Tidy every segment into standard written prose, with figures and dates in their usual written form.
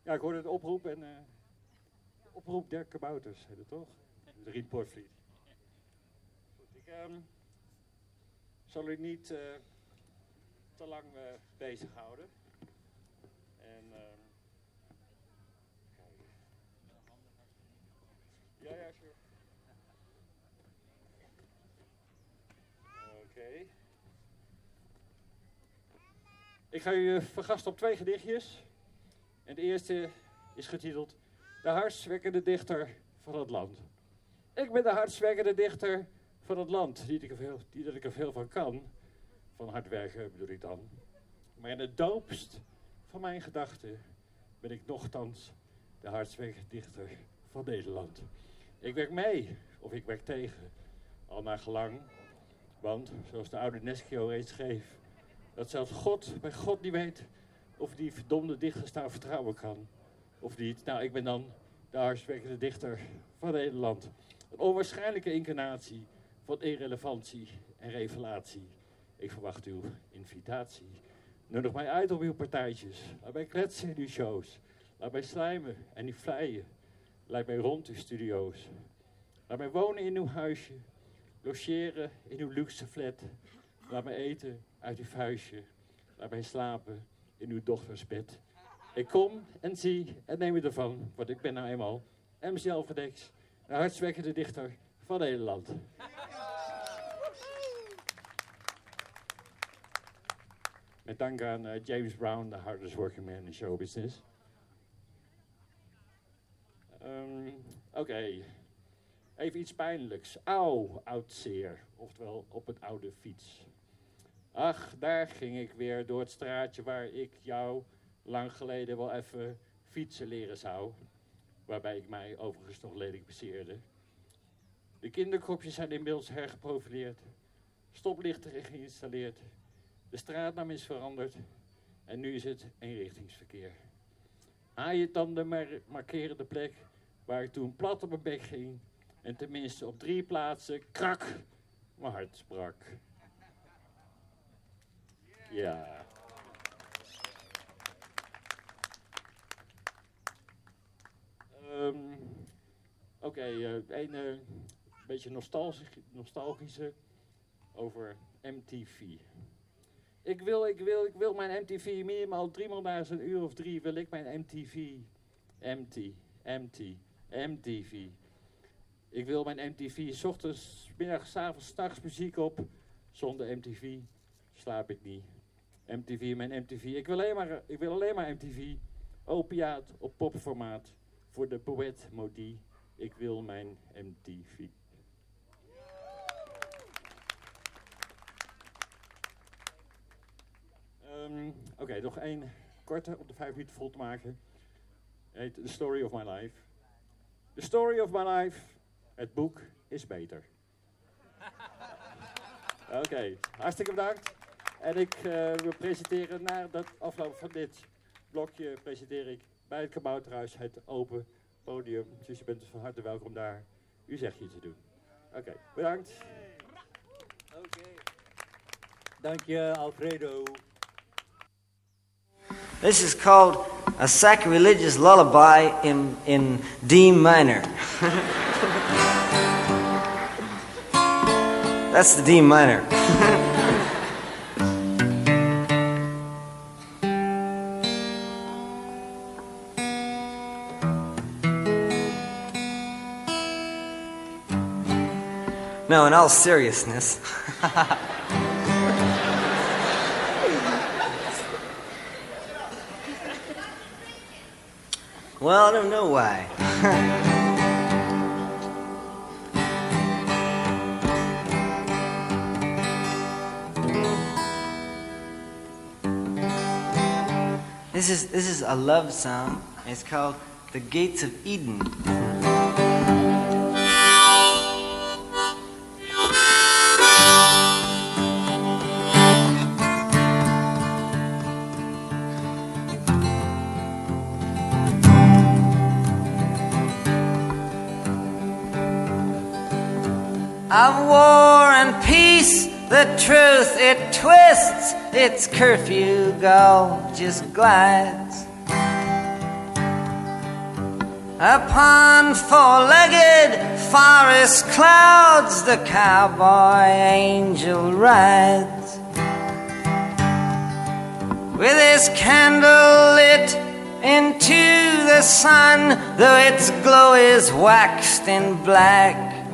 Ja, ik hoorde het oproep en oproep der kabouters, heet het toch? De Riet Poortvliet. Goed, ik zal u niet te lang bezighouden. En ja, sure. Oké. Ik ga u vergasten op 2 gedichtjes. En de eerste is getiteld De hartverwekkende dichter van het land. Ik ben de hartverwekkende dichter van het land. Niet dat ik er veel van kan. Van hard werken bedoel ik dan. Maar in het doopst van mijn gedachten ben ik nochtans de hartverwekkende dichter van Nederland. Ik werk mee of ik werk tegen. Al naar gelang. Want, zoals de oude Neschio reeds schreef, dat zelfs God bij God niet weet of die verdomde dichters daar vertrouwen kan. Of niet. Nou, ik ben dan de hartverwekkende dichter van Nederland. Een onwaarschijnlijke incarnatie van irrelevantie en revelatie. Ik verwacht uw invitatie. Nodig mij uit op uw partijtjes. Laat mij kletsen in uw shows. Laat mij slijmen en u vleien. Leid mij rond uw studio's. Laat mij wonen in uw huisje. Logeren in uw luxe flat. Laat mij eten uit uw vuistje. Laat mij slapen in uw dochters bed. Ik kom en zie en neem het ervan, want ik ben nou eenmaal MC Alverdex, de hartverwekkende dichter van Nederland. Met dank aan James Brown, the hardest working man in show business. Oké. Even iets pijnlijks. Auw, oud zeer. Oftewel op een oude fiets. Ach, daar ging ik weer door het straatje waar ik jou lang geleden wel even fietsen leren zou. Waarbij ik mij overigens nog lelijk bezeerde. De kinderkropjes zijn inmiddels hergeprofileerd. Stoplichten geïnstalleerd. De straatnaam is veranderd. En nu is het eenrichtingsverkeer. Haaientanden markeren de plek waar ik toen plat op mijn bek ging. En tenminste op 3 plaatsen, krak, mijn hart brak. Ja. Oké, een beetje nostalgische over MTV. Ik wil mijn MTV minimaal 3 maal na een uur of 3 wil ik mijn MTV. MTV. Ik wil mijn MTV 's ochtends, 's middags, 's avonds, 's nachts muziek op. Zonder MTV slaap ik niet. MTV, mijn MTV. Ik wil alleen maar MTV. Opiaat op popformaat. Voor de poëet Modi. Ik wil mijn MTV. Oké, nog één korte om de 5 minuten vol te maken. Heet The Story of My Life. The Story of My Life. Het boek is beter. Oké, hartstikke bedankt. En ik wil presenteren, na de afloop van dit blokje, presenteer ik bij het Kabouterhuis het open podium. Dus je bent van harte welkom daar uw zegje te doen. Oké, bedankt. Oké. Dank je, Alfredo. This is called a sacrilegious lullaby in D minor. That's the D minor. No, in all seriousness. Well, I don't know why. This is a love song. It's called The Gates of Eden. Of war and peace, the truth it twists, its curfew gull just glides. Upon four-legged forest clouds the cowboy angel rides, with his candle lit into the sun, though its glow is waxed in black.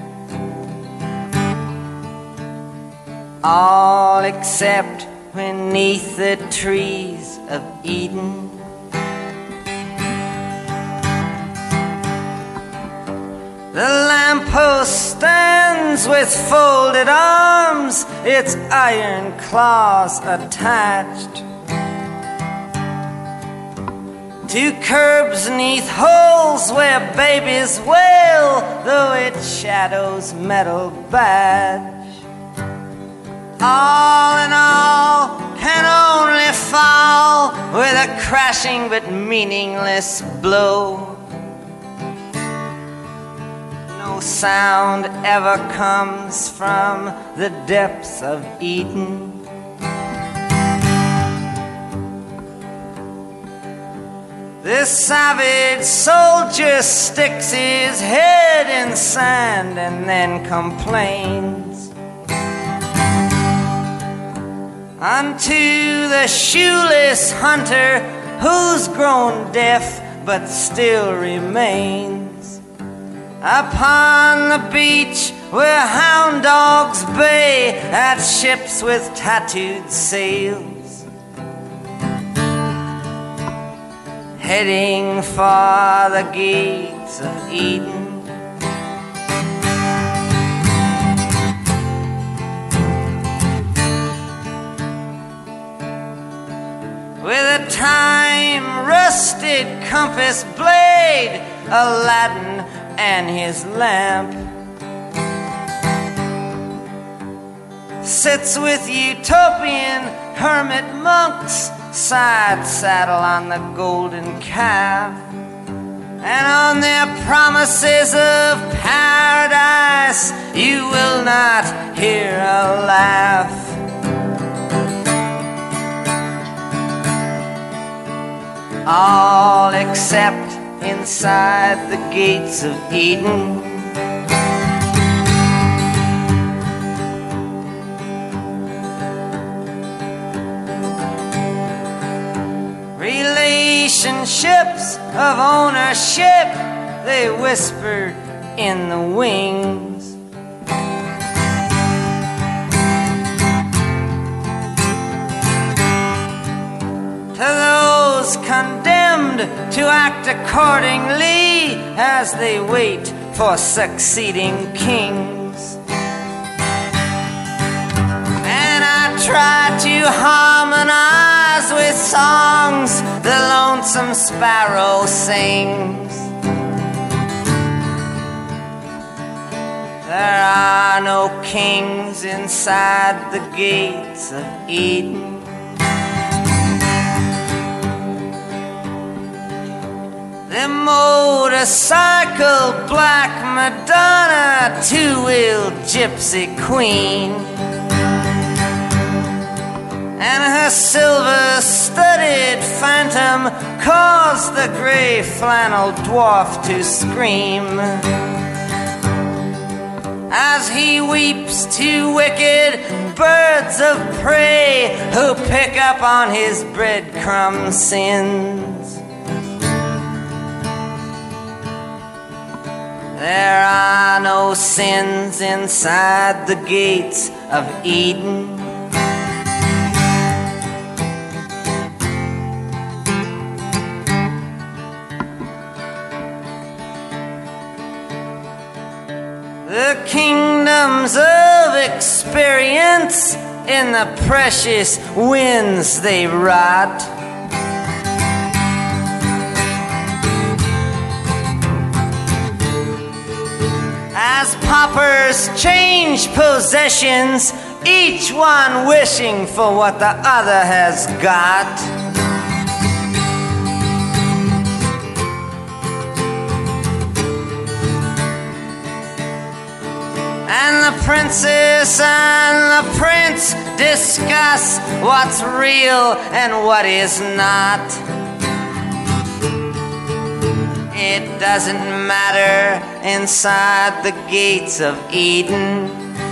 All except beneath the trees of Eden. The lamppost stands with folded arms, its iron claws attached to curbs neath holes where babies wail, though it shadows metal badge. All in all can only fall with a crashing but meaningless blow. No sound ever comes from the depths of Eden. This savage soldier sticks his head in sand and then complains unto the shoeless hunter who's grown deaf but still remains upon the beach where hound dogs bay at ships with tattooed sails, heading for the gates of Eden. With a time-rusted compass blade, Aladdin and his lamp, sits with utopian hermit monks, side saddle on the golden calf, and on their promises of paradise you will not hear a laugh. All except inside the gates of Eden. Relationships of ownership, they whisper in the wings. To those condemned to act accordingly as they wait for succeeding kings. And I try to harmonize with songs the lonesome sparrow sings. There are no kings inside the gates of Eden. The motorcycle black Madonna, two-wheeled gypsy queen, and her silver-studded phantom caused the gray flannel dwarf to scream as he weeps to wicked birds of prey who pick up on his breadcrumb sins. There are no sins inside the gates of Eden. The kingdoms of experience in the precious winds they rot. As paupers change possessions, each one wishing for what the other has got. And the princess and the prince discuss what's real and what is not. It doesn't matter inside the gates of Eden.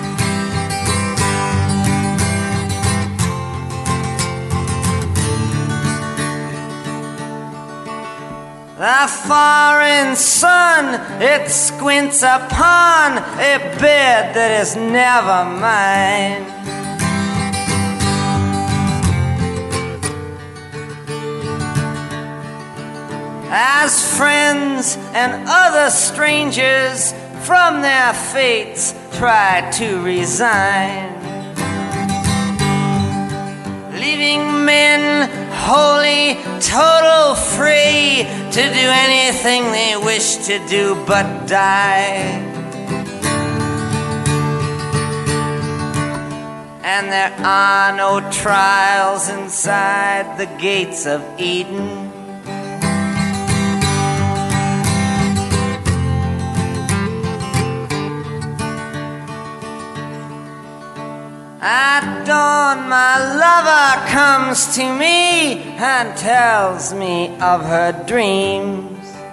The foreign sun, it squints upon a bed that is never mine. As friends and other strangers from their fates try to resign, leaving men wholly, total free to do anything they wish to do but die. And there are no trials inside the gates of Eden. At dawn, my lover comes to me and tells me of her dreams.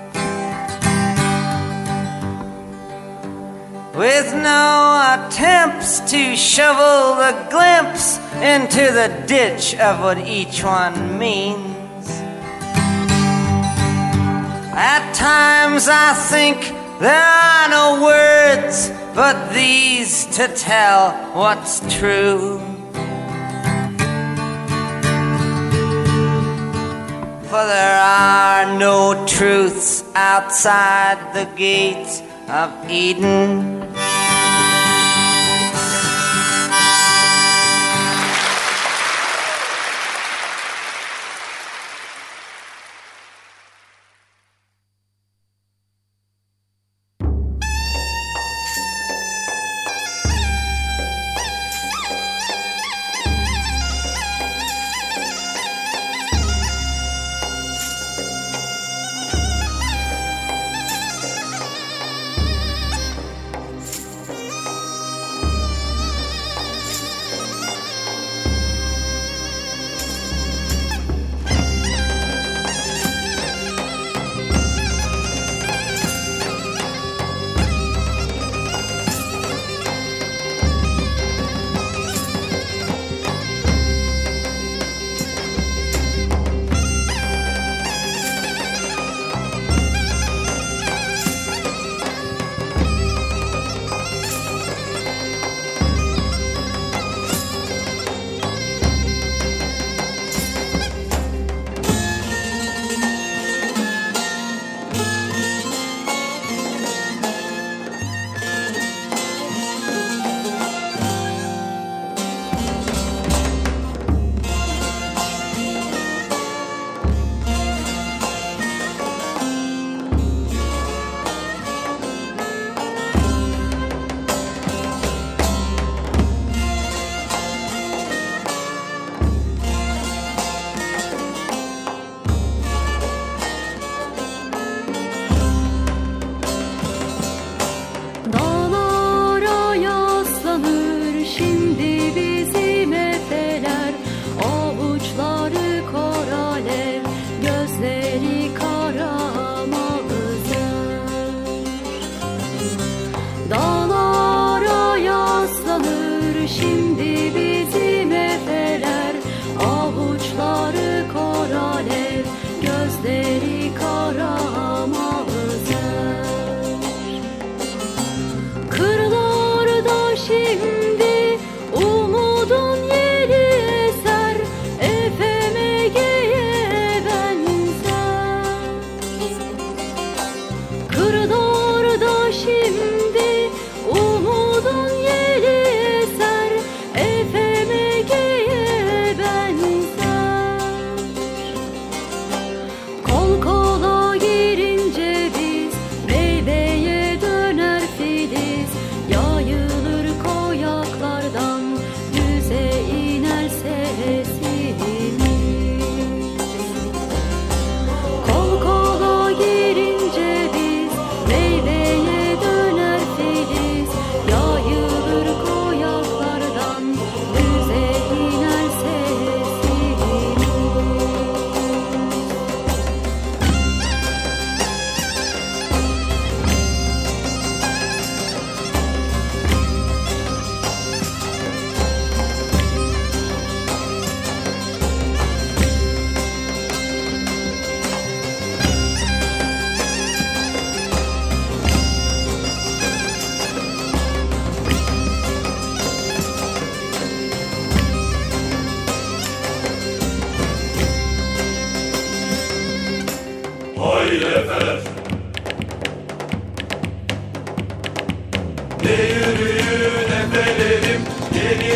With no attempts to shovel the glimpse into the ditch of what each one means. At times I think there are no words but these to tell what's true. For there are no truths outside the gates of Eden.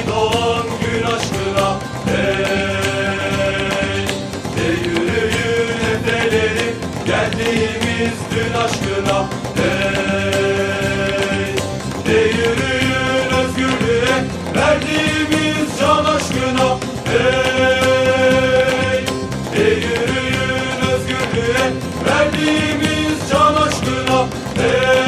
yeni doğan gün aşkına. Hey, de yürüyün efelerim, geldiğimiz dün aşkına. Hey, de yürüyün özgürlüğe, verdiğimiz can aşkına. Hey, de yürüyün özgürlüğe, verdiğimiz can aşkına. Hey.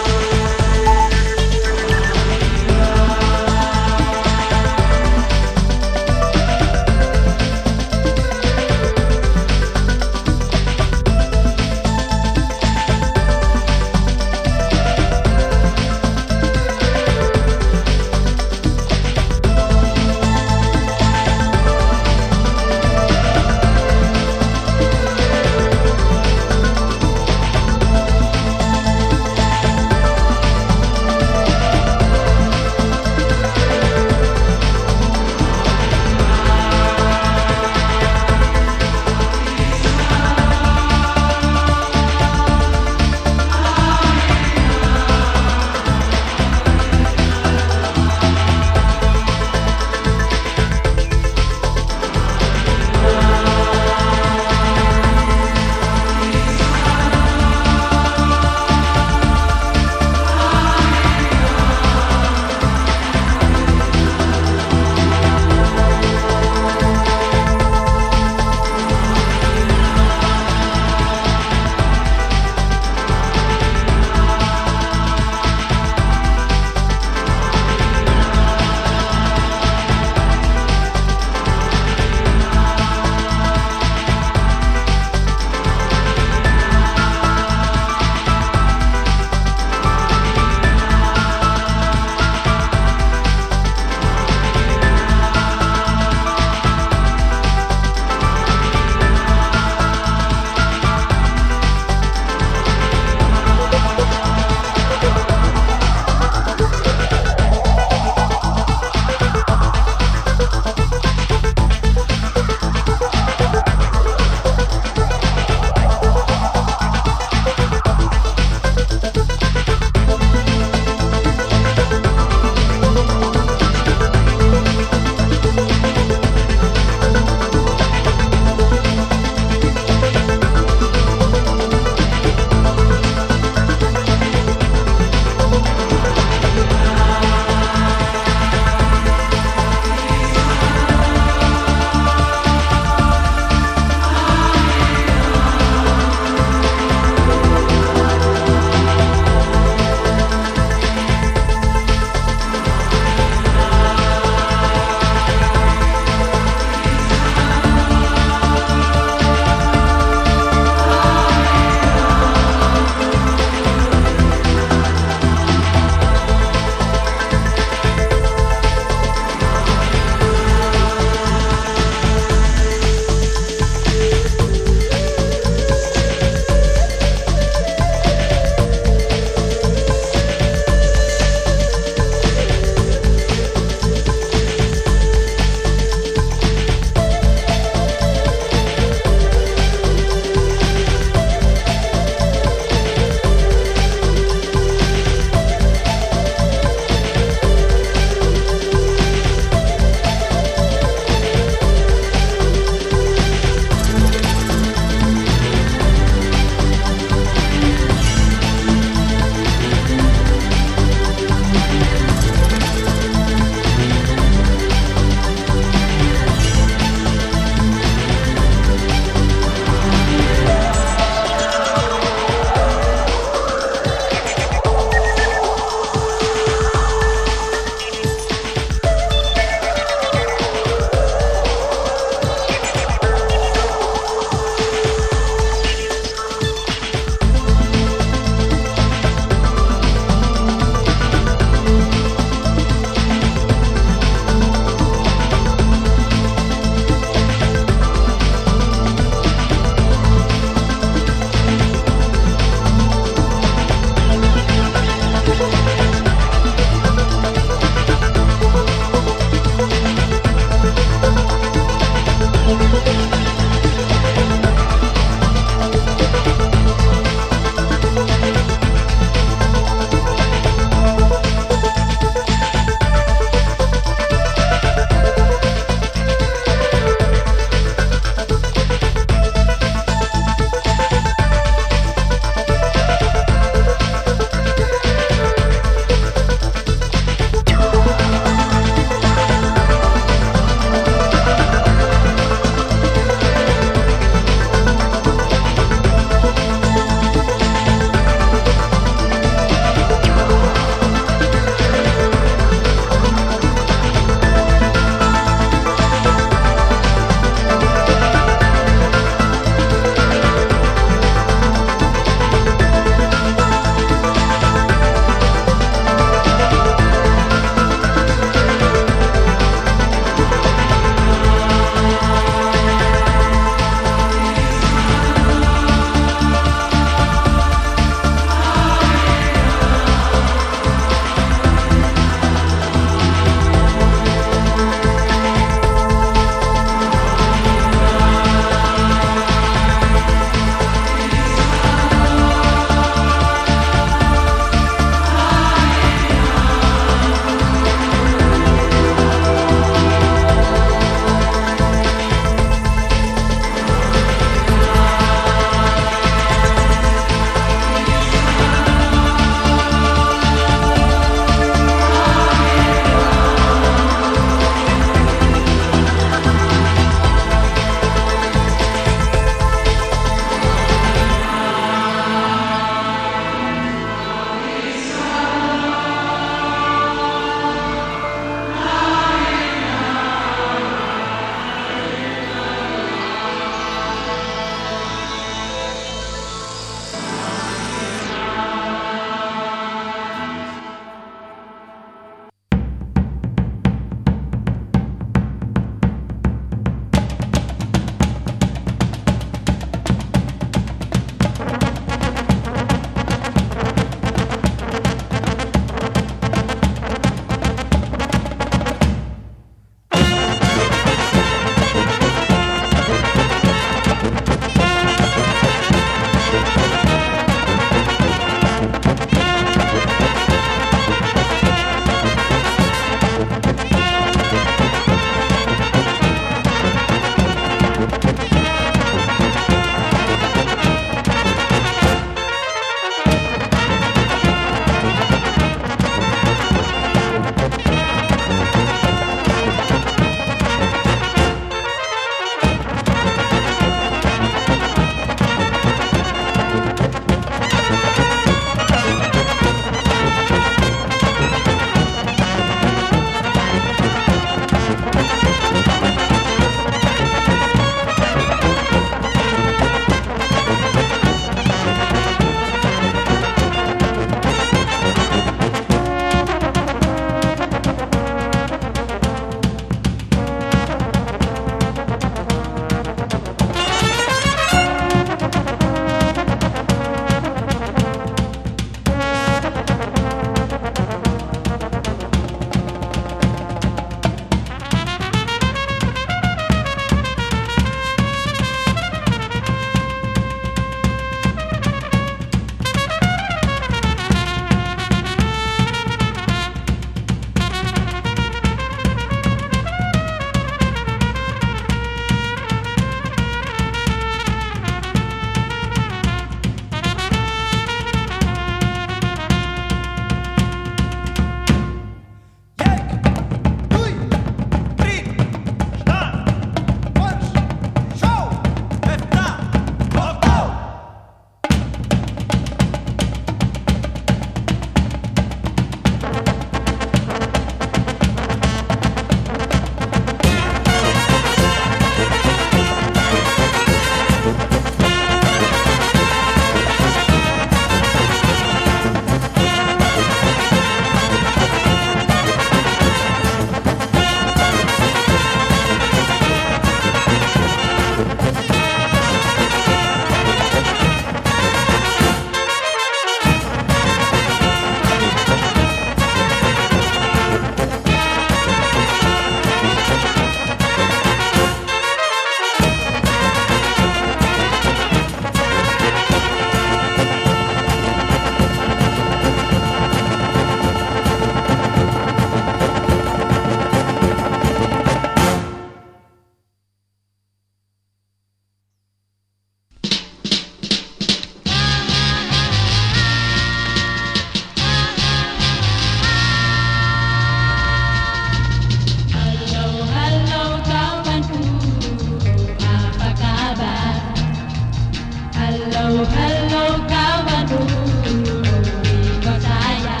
hello kawanku, ikut saya.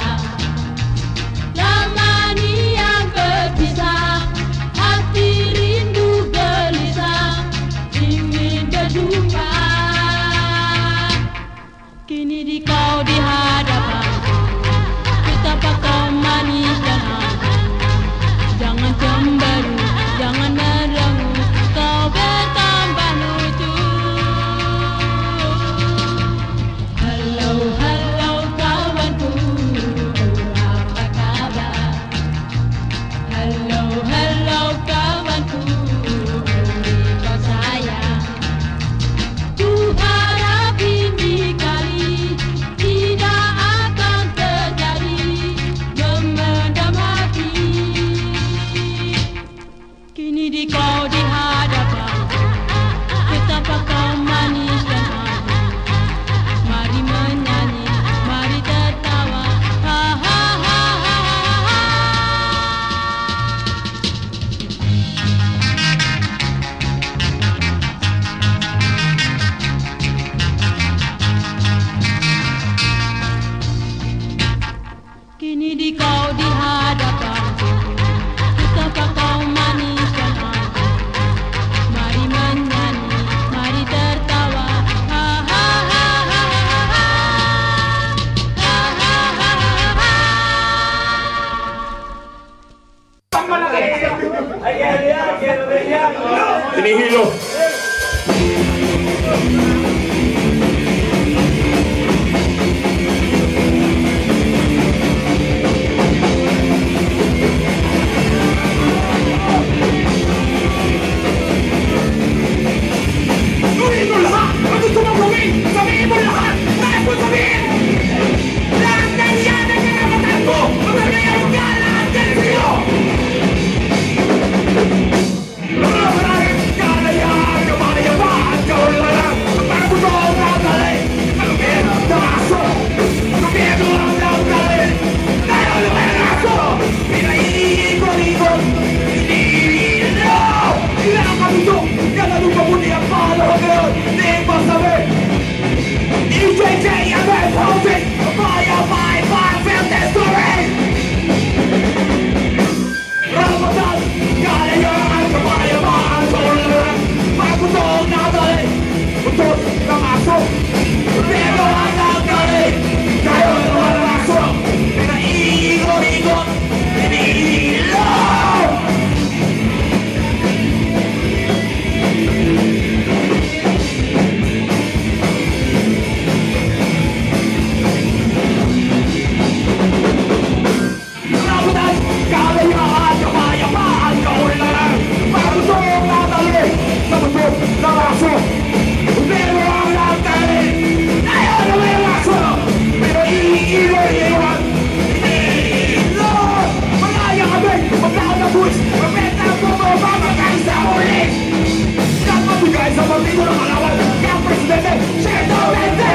Lama ni yang berpisah, hati rindu gelisah, ingin berjumpa. Kini di kau di hadapanku, betapa kau manis dan hangat. Jangan cemberut, jangan merengut, kau bertambah lucu. Hello, hello kawanku, apa kabar? Hello, hello kawanku, ikut saya. Ku harap ini kali tidak akan terjadi memendam hati. Kini di kau di hadapanku, betapa kau manis dan hangat. Mari menyanyi, mari tertawa, ha ha ha ha ha. Kini di kau di hadapanku, betapa kau manis dan hangat. Mari menyanyi, mari tertawa, ha ha ha ha ha. Ha ha ha ha. Tinihilo. Gawin mo lahat! Ang gusto mong gawin! Sabihin mo lahat! Lahat mo sabihin! Lahat ng yan ang karapatan mo! Magagayon ka! Lahat yan sa'yo! Maraming kalayan! Kamalayaman! Kaulalan! Magpagusto ang natalik! Kalumero ang aso! Lumero ang natalik! Tayo lumero aso! Pinaiikot-ikot! Iniilaw! Ilang kabusok! Ganun mabuti ang palo ngayon! Di mo sabi! EJJ ang may posing! Maya may felt history! Ramadan! Kalayaan! Kamayamaan! Kaulalan! Magputong natalik! Putot ng aso! Pero ang natalik! Kayo naman ang aso! Pinaiikot-ikot! Iniilaw! Ramadan! Kalayaan! Kamayapaan! Kaulalan! Magputong natalik! Putot ng aso! Pero ang natalik! Kayo naman ang aso! Pinaiikot-ikot! Iniilaw! Malaya kami! Magkakabuis! Magbenta ang bumaba! Magkain sa ulit! Kapabigay sa partido ng kalawan ng presidente! Siyento Mente!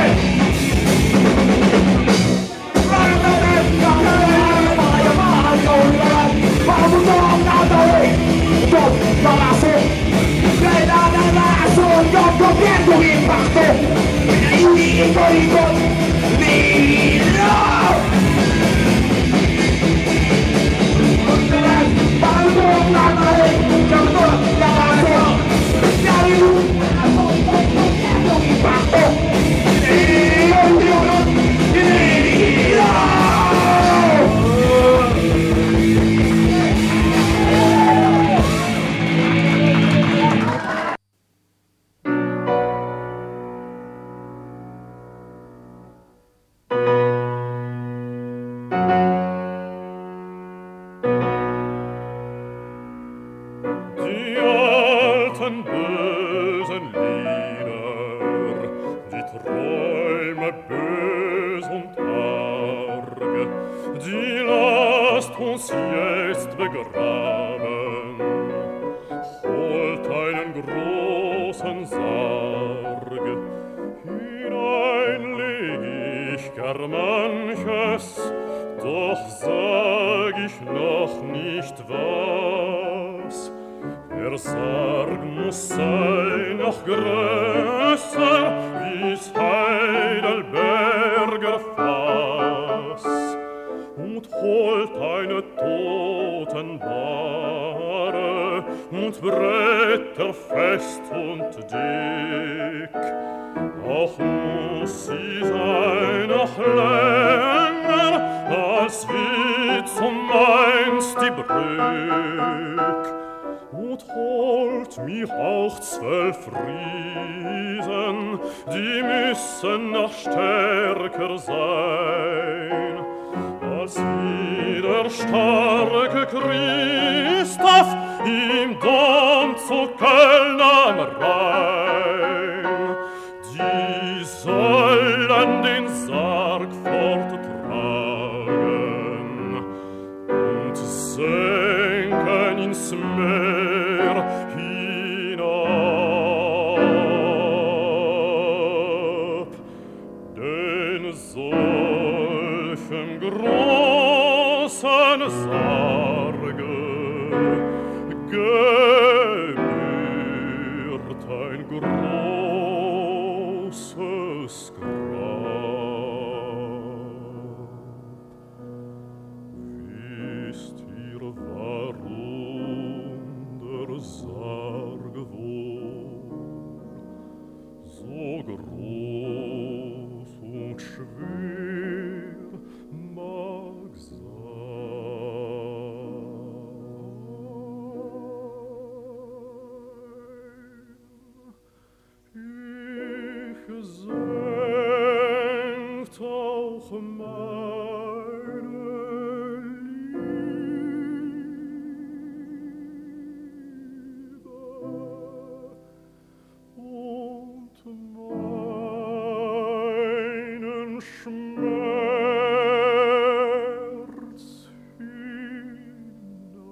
Ramadan! Kalayaan! Kamayapaan! Kaulalan! Magputong natalik! Putot ng aso! Kailangan ng aso ng gobyerno impacto! Pinaiikot-ikot! Iniilaw! Pagputong natalik! Putot ng aso! Impacto! Iniilaw! Iniilaw! Die alten bösen Lieder, die Träume bös und arg, die lasst uns jetzt begraben. Holt einen großen Sarg, hinein leg ich gar manches, doch sag ich noch nicht was. Der Sarg muss sein noch größer, wie's heißt. holt eine Totenbahre und Bretter fest und dick. Auch muss sie sein noch länger, als wie zumeinst die Brück. Und holt mich auch 12 Riesen, die müssen noch stärker sein, als wie der starke Christoph im Dom zu Köln am Rhein. Die sollen den Sarg forttragen und senken ins Meer hinab. Denn solchen großen Sarge gebührt ein großes Grab. Wisst ihr, warum der Sarg wohl so groß und schwer mag sein? Ich senkt auch meine Liebe und meinen Schmerz hinein.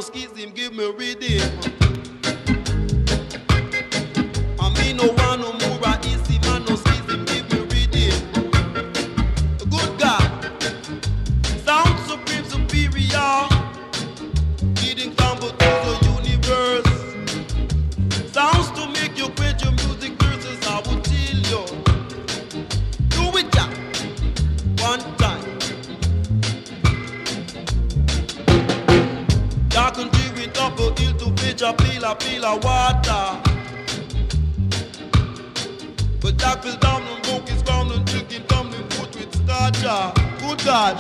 schism, give me rhythm. I mean no one no more easy man no schism, give me rhythm. Good God, sound supreme superior, leading sample to the universe. Sounds to make you quit your music verses, I will tell you. Do it ya, one time. Ya can do it up a hill to fetch a pila water. But Jack fell down and broke his crown and took him tumbling foot with starcher. Good God.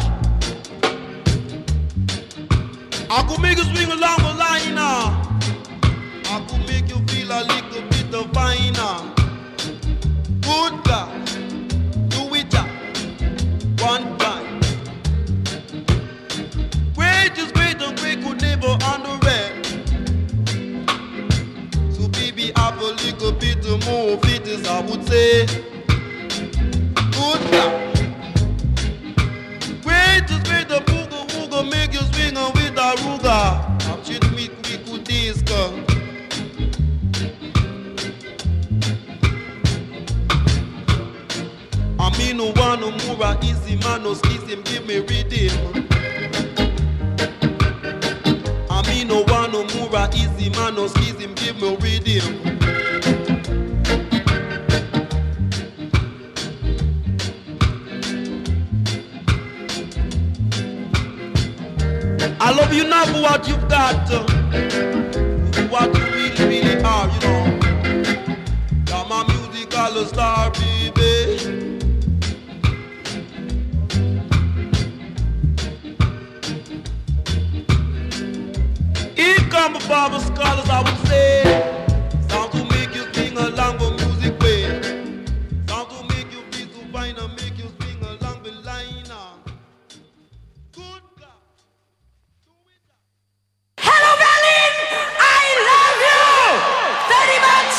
I could make you swing along the line now. I could make you feel a little bit of finer. Good God. Do it ya. One time. Great is great and great could never underrate. So baby, have a little bit more fitness, I would say. Good God. Great is great, the booga wooga make you swing on with a ruga. I'm shit me quick this girl. I mean no one no more easy man no schism, give me rhythm. I mean no one no more easy man no schism, give me rhythm. I love you now for what you've got, for what you really, really are, you know. You're my musical star, baby. Here come the Bible scholars, I would say. Sound to make you sing along the music way. Sound to make you feel so fine and make you sing along the line. Good God. Hello, Berlin! I love you very much!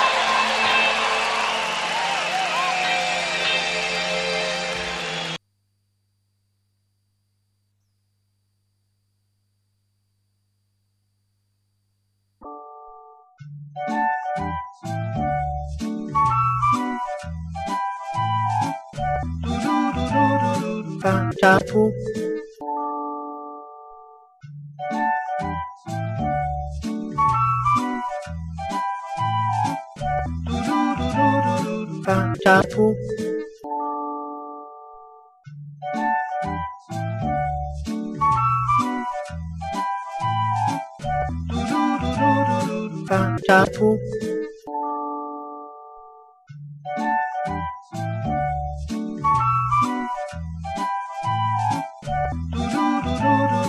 Chapu. Chapu. Chapu.